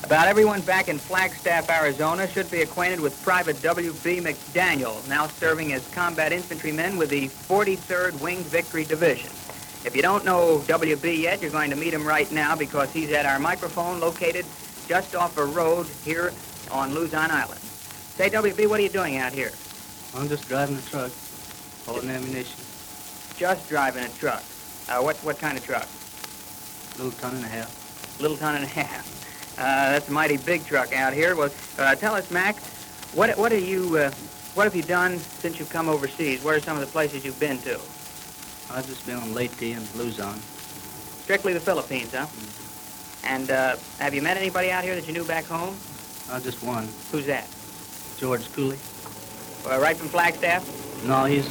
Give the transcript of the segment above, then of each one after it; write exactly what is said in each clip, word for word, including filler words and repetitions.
About everyone back in Flagstaff, Arizona should be acquainted with Private W B McDaniel, now serving as combat infantryman with the forty-third Winged Victory Division. If you don't know W B yet, you're going to meet him right now because he's at our microphone located just off a road here on Luzon Island. Say, W B, what are you doing out here? I'm just driving a truck, hauling ammunition. Just driving a truck. Uh, what, what kind of truck? Little ton and a half. Little ton and a half. Uh, that's a mighty big truck out here. Well, uh, tell us, Mac, what what are you uh, what have you done since you've come overseas? What are some of the places you've been to? I've just been on Leyte and Luzon. Strictly the Philippines, huh? Mm. And uh, have you met anybody out here that you knew back home? I just one. Who's that? George Cooley. Uh, right from Flagstaff? No, he's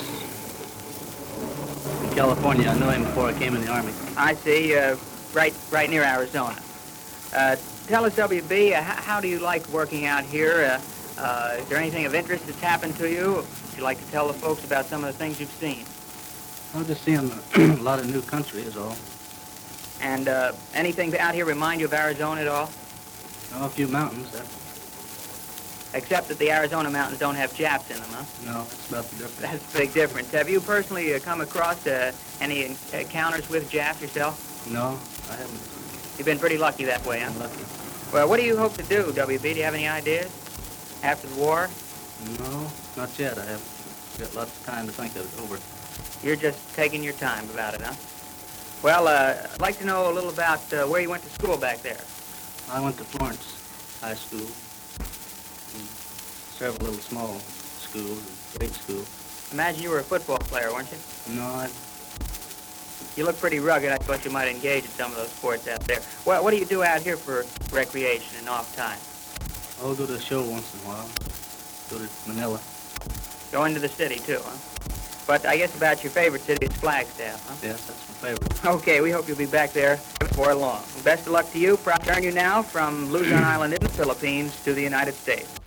in California. I knew him before I came in the Army. I see. Uh, right, right near Arizona. Uh, tell us, W B, uh, how, how do you like working out here? Uh, uh, is there anything of interest that's happened to you? Would you like to tell the folks about some of the things you've seen? I'm just seeing a lot of new country is all. And uh, anything out here remind you of Arizona at all? Oh, a few mountains. That... Except that the Arizona mountains don't have Japs in them, huh? No, that's about the difference. That's a big difference. Have you personally uh, come across uh, any encounters with Japs yourself? No, I haven't. You've been pretty lucky that way, huh? I'm lucky. Well, what do you hope to do, W B? Do you have any ideas after the war? No, not yet. I have got lots of time to think of it over. You're just taking your time about it, huh? Well, uh, I'd like to know a little about uh, where you went to school back there. I went to Florence High School, and several little small schools, and grade school. Imagine you were a football player, weren't you? No, I, You look pretty rugged. I thought you might engage in some of those sports out there. Well, what do you do out here for recreation and off time? I'll go to a show once in a while. Go to Manila. Go into the city, too, huh? But I guess about your favorite city is Flagstaff, huh? Yes, that's my favorite. Okay, we hope you'll be back there before long. Best of luck to you. Return you now from Luzon Island in the Philippines to the United States.